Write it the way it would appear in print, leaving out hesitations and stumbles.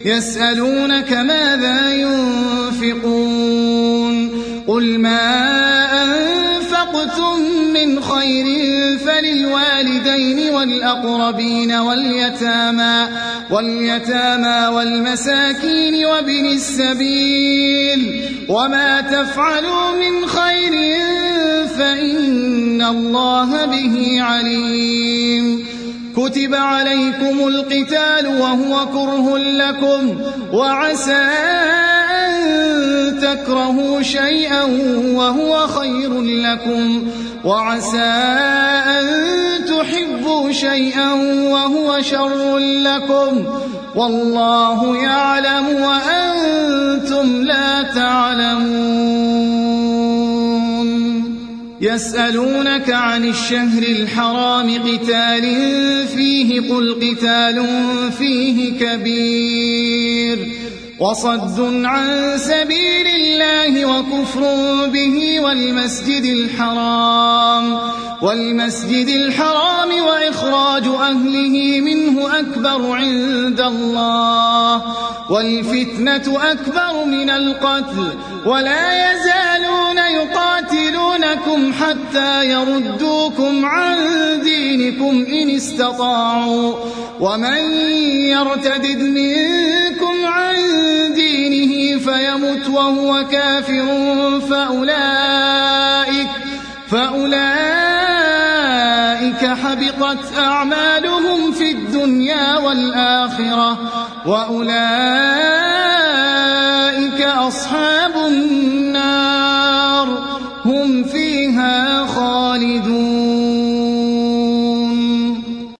يسألونك ماذا ينفقون قل ما أنفقتم من خير فللوالدين والأقربين واليتامى والمساكين وابن السبيل وما تفعلوا من خير فإن الله به عليم كتب عليكم القتال وهو كره لكم وعسى أن تكرهوا شيئا وهو خير لكم وعسى أن تحبوا شيئا وهو شر لكم والله يعلم وأنتم لا تعلمون يسألونك عن الشهر الحرام قتال فيه قل قتال فيه كبير وصد عن سبيل الله وكفر به والمسجد الحرام وإخراج أهله منه أكبر عند الله والفتنة أكبر من القتل ولا يزالون يقاتلونكم حتى يردوكم عن دينكم إن استطاعوا ومن يرتدد منكم عن دينه فيمت وهو كافر فأولئك حبطت أعمالهم في الدنيا والآخرة وأولئك أصحاب